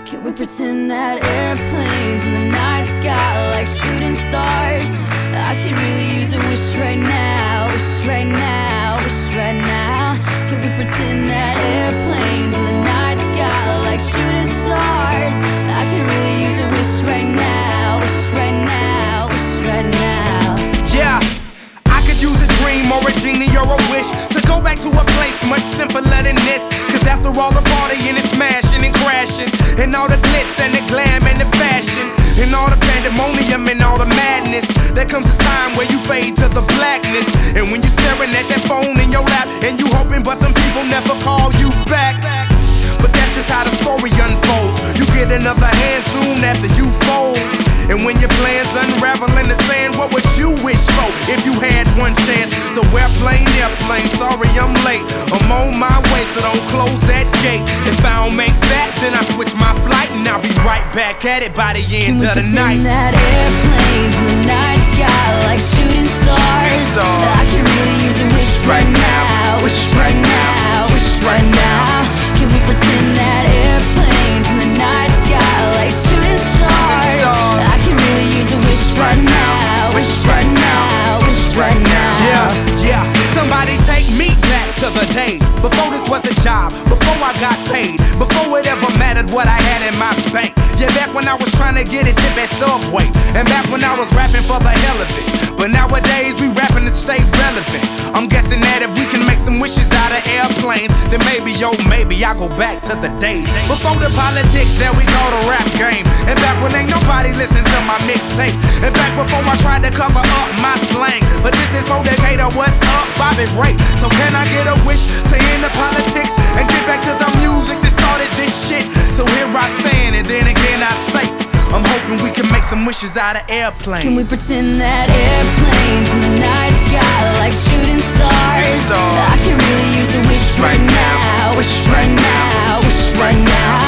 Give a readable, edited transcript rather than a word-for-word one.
Can we pretend that airplanes in the night sky like shooting stars? I could really use a wish right now, wish right now, wish right now. Can we pretend that airplanes in the night sky like shooting stars? I could really use a wish right now, wish right now, wish right now. Yeah, I could use a dream or a genie or a wish to go back to a place much simpler than this. Cause after all the partying and smashing and crashing, and all the glitz and the glam and the fashion, and all the pandemonium and all the madness, there comes a time where you fade to the blackness. And when you staring at that phone in your lap, and you hoping but them people never call you back. But that's just how the story unfolds. You get another hand soon after you fold. And when your plans unravel in the sand, what would you wish for if you had one chance? So airplane, sorry I'm late. I'm on my way, so don't close that gate. If I don't make that, then I switch my flight, and I'll be right back at it by the end of the night. Can we pretend that airplanes in the night sky like shooting stars? I could really use a wish right now, wish right now, wish right now. Can we pretend that airplanes in the night sky like shooting stars? I can really use a wish right now, wish right now, wish right now. Yeah, somebody take me back to the days before this was a job, before I got paid, before it ever mattered what I had in my bank. Yeah, back when I was trying to get a tip at Subway, and back when I was rapping for the hell of it. But nowadays we rapping to stay relevant. I'm guessing that if we can make some wishes out of airplanes, then maybe, yo, maybe I'll go back to the days before the politics that we call the rap game. And back when ain't nobody listen to my mixtape. And back before I tried to cover up my slang. But this is for Decatur, what's up, Bobby Ray? So can I get a wish to end the politics and get back to the music that started this shit? So here I stand, and then again I say, I'm hoping we can make some wishes out of airplanes. Can we pretend that airplanes in the night sky like shooting stars? I can really use a wish right now, wish right now, wish right now.